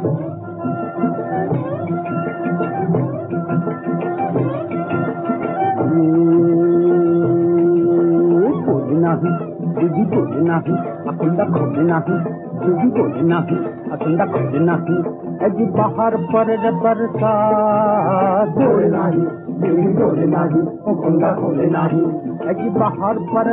नाही दीदी बोले नाही अकुंडा खोले नाही दीदी बोले नाही अकुंडा खोले नाही अजी बाहर पर बरसात बोले नाही दीदी बोले नाही अकुंडा खोले नाही अजी बाहर पर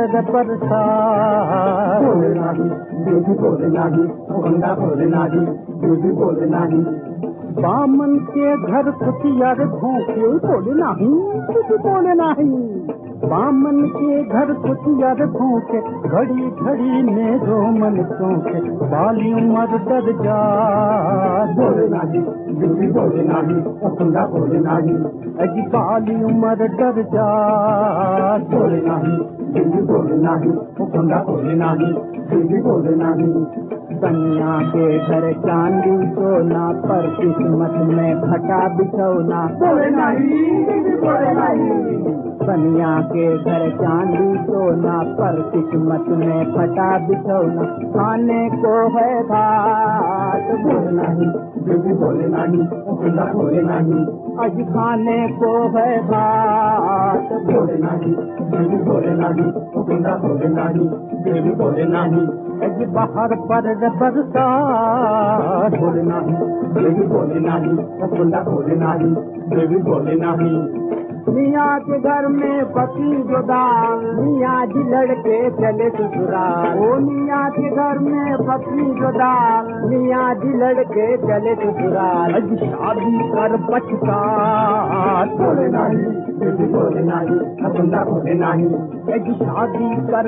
बरसात बोले नाही दीदी बोले नहीं अकुंडा खोले नहीं दीदी बोले नहीं बामन के घर कुतियार भोंके बोले नहीं दीदी बोले नहीं बामन के घर कुतियार भोंके घड़ी घड़ी में रोमन चौंके बाली उमर डर जा बोले नहीं दीदी बोले नहीं अकुंडा बोले नहीं अजी बाली उमर डर जा बोले नहीं दीदी बोले नहीं अकुंडा बोले नहीं दीदी बोले नहीं कन्या के घर चांदी सोना पर किस्मत में फटा बिछौना बोले नहीं दीदी बोले नहीं कन्या के घर चांदी सोना पर किस्मत में फटा बिछौना खाने को है भात बोले नहीं दीदी बोले नहीं अकुंडा बोले नहीं आज खाने को है भात बोले नहीं दीदी बोले नहीं अकुंडा बोले नहीं दीदी बोले नहीं आज बाहर पर बरसात बोले नहीं दीदी बोले नहीं अकुंडा बोले नहीं दीदी बोले नहीं मियाँ के घर में पति जो दाल मियाँ जी लड़के चले ससुराल ओ मियाँ के घर में पति जो दाल मियाँ जी लड़के चले ससुराल आज शादी कर पछतात बोले नहीं दीदी बोले नहीं अकुंडा बोले नहीं आज शादी कर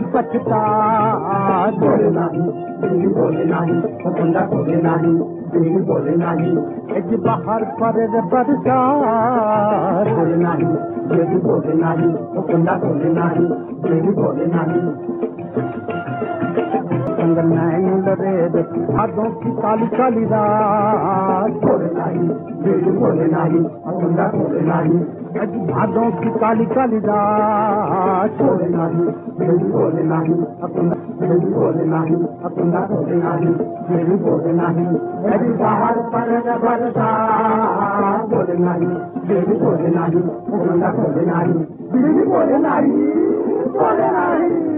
पछतात बोले नहीं दीदी बोले नहीं अकुंडा बोले नहीं दीदी बोले नहीं आज बाहर पर बरसात बोले नहीं दीदी बोले नहीं अकुंडा बोले नहीं दीदी बोले नहीं संग नैन लरेद हाथों की काली काली रात बोले नहीं दीदी बोले नहीं अकुंडा बोले नहीं आज भादों की काली काली रात बोले नहीं दीदी बोले नहीं अकुंडा दीदी बोले नहीं अकुंडा बोले नहीं दीदी बोले नहीं आज बाहर पर बरसात बोले नहीं दीदी बोले नहीं अकुंडा बोले नहीं दीदी बोले नहीं बोले नहीं